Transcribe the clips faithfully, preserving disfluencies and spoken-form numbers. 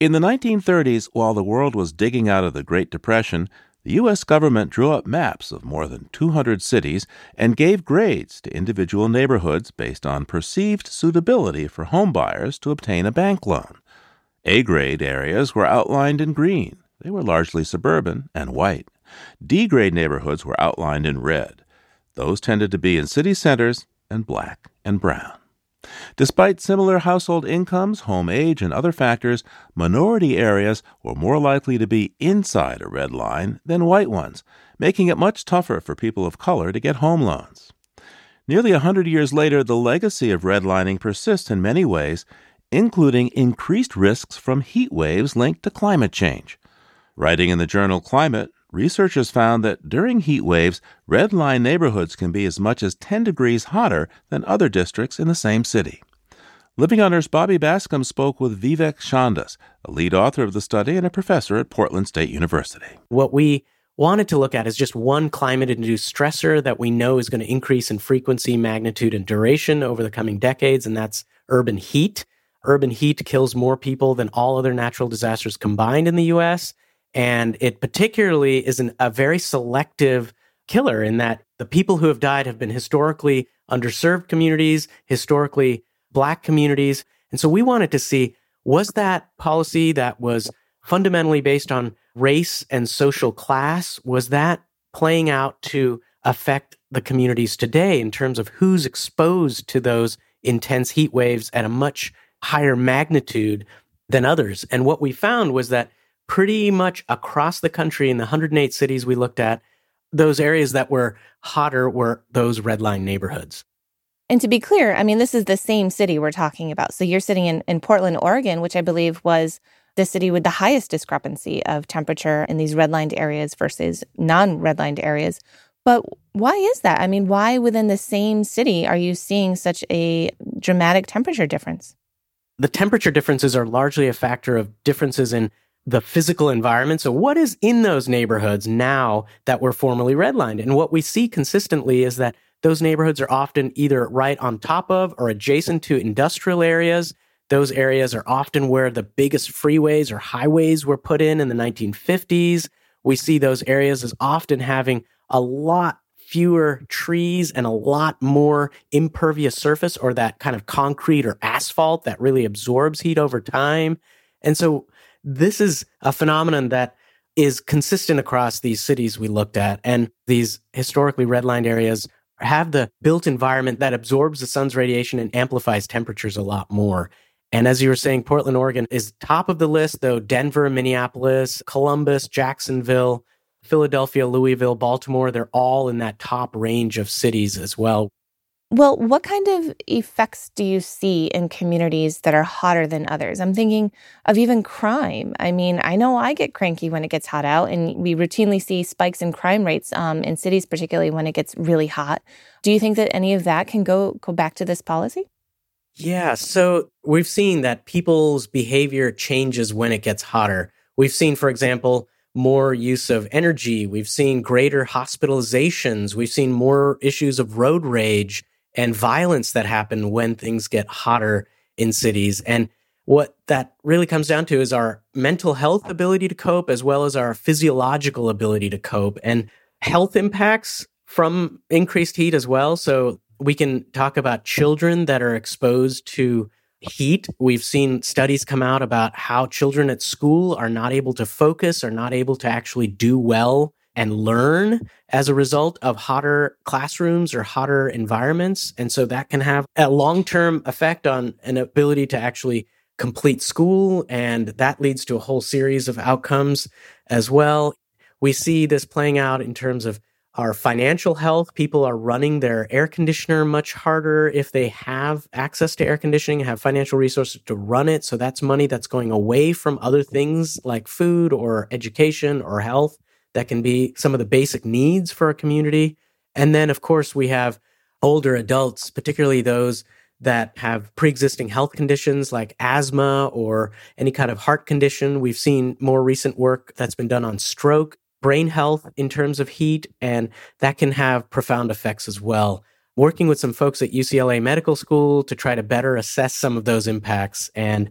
In the nineteen thirties, while the world was digging out of the Great Depression, the U S government drew up maps of more than two hundred cities and gave grades to individual neighborhoods based on perceived suitability for homebuyers to obtain a bank loan. A-grade areas were outlined in green. They were largely suburban and white. D-grade neighborhoods were outlined in red. Those tended to be in city centers and black and brown. Despite similar household incomes, home age, and other factors, minority areas were more likely to be inside a red line than white ones, making it much tougher for people of color to get home loans. Nearly a hundred years later, the legacy of redlining persists in many ways, including increased risks from heat waves linked to climate change. Writing in the journal Climate, researchers found that during heat waves, red line neighborhoods can be as much as ten degrees hotter than other districts in the same city. Living on Earth's Bobby Bascom spoke with Vivek Chandas, a lead author of the study and a professor at Portland State University. What we wanted to look at is just one climate-induced stressor that we know is going to increase in frequency, magnitude, and duration over the coming decades, and that's urban heat. Urban heat kills more people than all other natural disasters combined in the U S, and it particularly is an, a very selective killer in that the people who have died have been historically underserved communities, historically Black communities. And so we wanted to see, was that policy that was fundamentally based on race and social class, was that playing out to affect the communities today in terms of who's exposed to those intense heat waves at a much higher magnitude than others? And what we found was that pretty much across the country in the one hundred eight cities we looked at, those areas that were hotter were those redline neighborhoods. And to be clear, I mean, this is the same city we're talking about. So you're sitting in, in Portland, Oregon, which I believe was the city with the highest discrepancy of temperature in these redlined areas versus non-redlined areas. But why is that? I mean, why within the same city are you seeing such a dramatic temperature difference? The temperature differences are largely a factor of differences in the physical environment. So what is in those neighborhoods now that were formerly redlined? And what we see consistently is that those neighborhoods are often either right on top of or adjacent to industrial areas. Those areas are often where the biggest freeways or highways were put in in the nineteen fifties. We see those areas as often having a lot fewer trees and a lot more impervious surface, or that kind of concrete or asphalt that really absorbs heat over time. And so this is a phenomenon that is consistent across these cities we looked at. And these historically redlined areas have the built environment that absorbs the sun's radiation and amplifies temperatures a lot more. And as you were saying, Portland, Oregon is top of the list, though Denver, Minneapolis, Columbus, Jacksonville, Philadelphia, Louisville, Baltimore, they're all in that top range of cities as well. Well, what kind of effects do you see in communities that are hotter than others? I'm thinking of even crime. I mean, I know I get cranky when it gets hot out, and we routinely see spikes in crime rates um, in cities, particularly when it gets really hot. Do you think that any of that can go, go back to this policy? Yeah, so we've seen that people's behavior changes when it gets hotter. We've seen, for example, more use of energy. We've seen greater hospitalizations. We've seen more issues of road rage and violence that happen when things get hotter in cities. And what that really comes down to is our mental health ability to cope, as well as our physiological ability to cope, and health impacts from increased heat as well. So we can talk about children that are exposed to heat. We've seen studies come out about how children at school are not able to focus, are not able to actually do well and learn as a result of hotter classrooms or hotter environments. And so that can have a long-term effect on an ability to actually complete school, and that leads to a whole series of outcomes as well. We see this playing out in terms of our financial health. People are running their air conditioner much harder if they have access to air conditioning, have financial resources to run it. So that's money that's going away from other things like food or education or health that can be some of the basic needs for a community. And then, of course, we have older adults, particularly those that have pre-existing health conditions like asthma or any kind of heart condition. We've seen more recent work that's been done on stroke, brain health in terms of heat, and that can have profound effects as well. Working with some folks at U C L A Medical School to try to better assess some of those impacts. And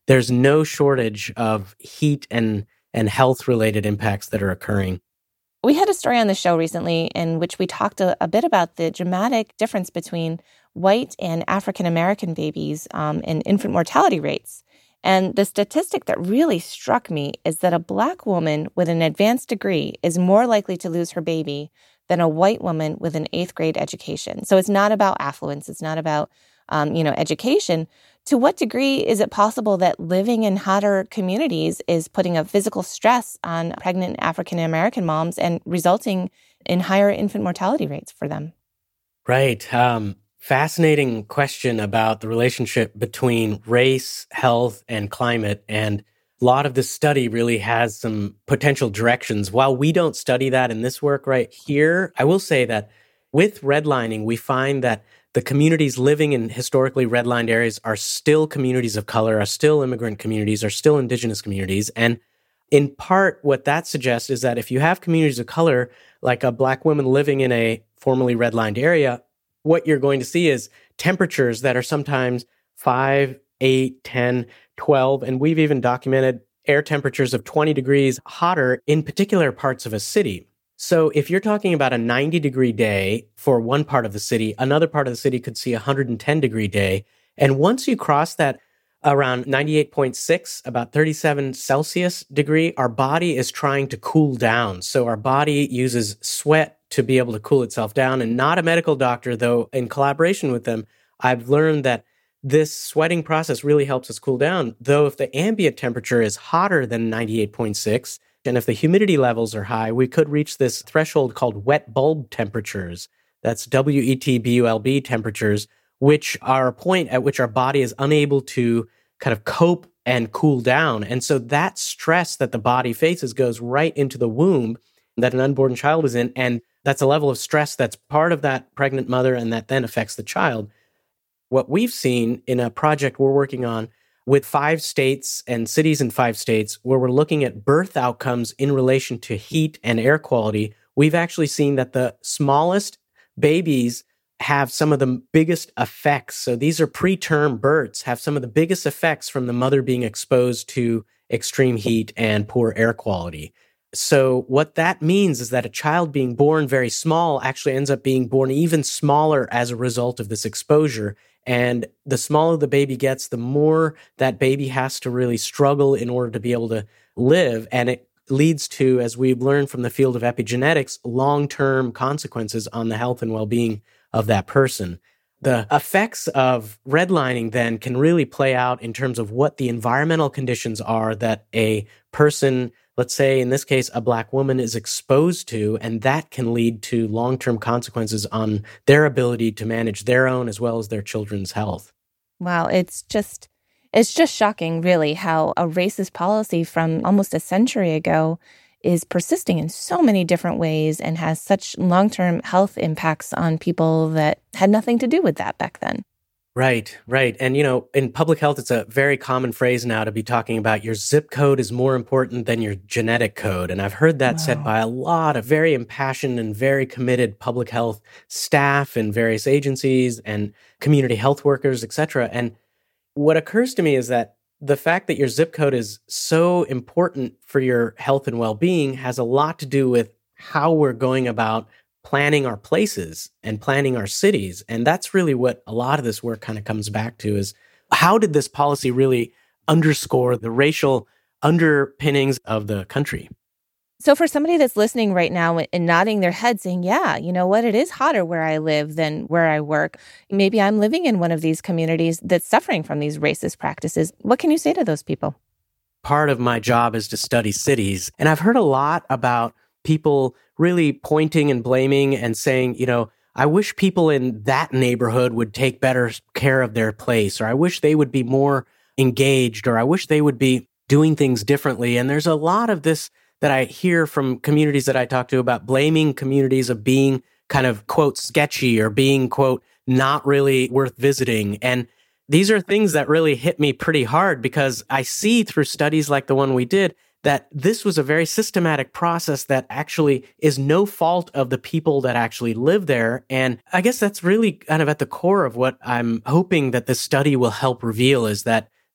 there's no shortage of heat and, and health-related impacts that are occurring. We had a story on the show recently in which we talked a, a bit about the dramatic difference between white and African-American babies um, in infant mortality rates. And the statistic that really struck me is that a Black woman with an advanced degree is more likely to lose her baby than a white woman with an eighth grade education. So it's not about affluence. It's not about, um, you know, education. To what degree is it possible that living in hotter communities is putting a physical stress on pregnant African-American moms and resulting in higher infant mortality rates for them? Right. Um, fascinating question about the relationship between race, health, and climate. And a lot of this study really has some potential directions. While we don't study that in this work right here, I will say that with redlining, we find that the communities living in historically redlined areas are still communities of color, are still immigrant communities, are still indigenous communities. And in part, what that suggests is that if you have communities of color, like a Black woman living in a formerly redlined area, what you're going to see is temperatures that are sometimes five, eight, ten, twelve, and we've even documented air temperatures of twenty degrees hotter in particular parts of a city. So if you're talking about a ninety degree day for one part of the city, another part of the city could see a one hundred ten degree day. And once you cross that around ninety-eight point six, about thirty-seven Celsius degree, our body is trying to cool down. So our body uses sweat to be able to cool itself down. And not a medical doctor, though, in collaboration with them, I've learned that this sweating process really helps us cool down. Though if the ambient temperature is hotter than ninety-eight point six, and if the humidity levels are high, we could reach this threshold called wet bulb temperatures. That's W E T B U L B temperatures, which are a point at which our body is unable to kind of cope and cool down. And so that stress that the body faces goes right into the womb that an unborn child is in. And that's a level of stress that's part of that pregnant mother and that then affects the child. What we've seen in a project we're working on with five states and cities in five states, where we're looking at birth outcomes in relation to heat and air quality, we've actually seen that the smallest babies have some of the biggest effects. So these are preterm births, have some of the biggest effects from the mother being exposed to extreme heat and poor air quality. So what that means is that a child being born very small actually ends up being born even smaller as a result of this exposure. And the smaller the baby gets, the more that baby has to really struggle in order to be able to live. And it leads to, as we've learned from the field of epigenetics, long-term consequences on the health and well-being of that person. The effects of redlining then can really play out in terms of what the environmental conditions are that a person, let's say in this case, a Black woman, is exposed to, and that can lead to long-term consequences on their ability to manage their own as well as their children's health. Wow, it's just it's just shocking, really, how a racist policy from almost a century ago is persisting in so many different ways and has such long-term health impacts on people that had nothing to do with that back then. Right, right. And, you know, in public health, it's a very common phrase now to be talking about your zip code is more important than your genetic code. And I've heard that wow. said by a lot of very impassioned and very committed public health staff in various agencies and community health workers, et cetera. And what occurs to me is that the fact that your zip code is so important for your health and well-being has a lot to do with how we're going about planning our places and planning our cities. And that's really what a lot of this work kind of comes back to, is how did this policy really underscore the racial underpinnings of the country? So for somebody that's listening right now and nodding their head saying, yeah, you know what, it is hotter where I live than where I work. Maybe I'm living in one of these communities that's suffering from these racist practices. What can you say to those people? Part of my job is to study cities. And I've heard a lot about people really pointing and blaming and saying, you know, I wish people in that neighborhood would take better care of their place, or I wish they would be more engaged, or I wish they would be doing things differently. And there's a lot of this that I hear from communities that I talk to about blaming communities of being kind of, quote, sketchy or being, quote, not really worth visiting. And these are things that really hit me pretty hard, because I see through studies like the one we did that this was a very systematic process that actually is no fault of the people that actually live there. And I guess that's really kind of at the core of what I'm hoping that this study will help reveal, is that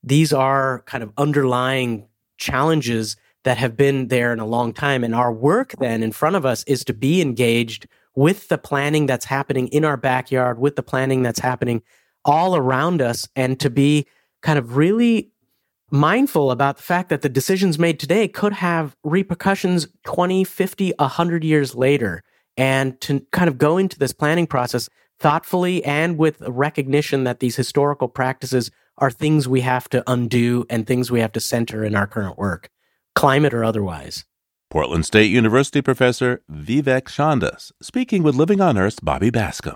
these are kind of underlying challenges that have been there in a long time. And our work then in front of us is to be engaged with the planning that's happening in our backyard, with the planning that's happening all around us, and to be kind of really mindful about the fact that the decisions made today could have repercussions twenty, fifty, one hundred years later. And to kind of go into this planning process thoughtfully and with a recognition that these historical practices are things we have to undo and things we have to center in our current work, climate or otherwise. Portland State University professor Vivek Chandas speaking with Living on Earth's Bobby Bascom.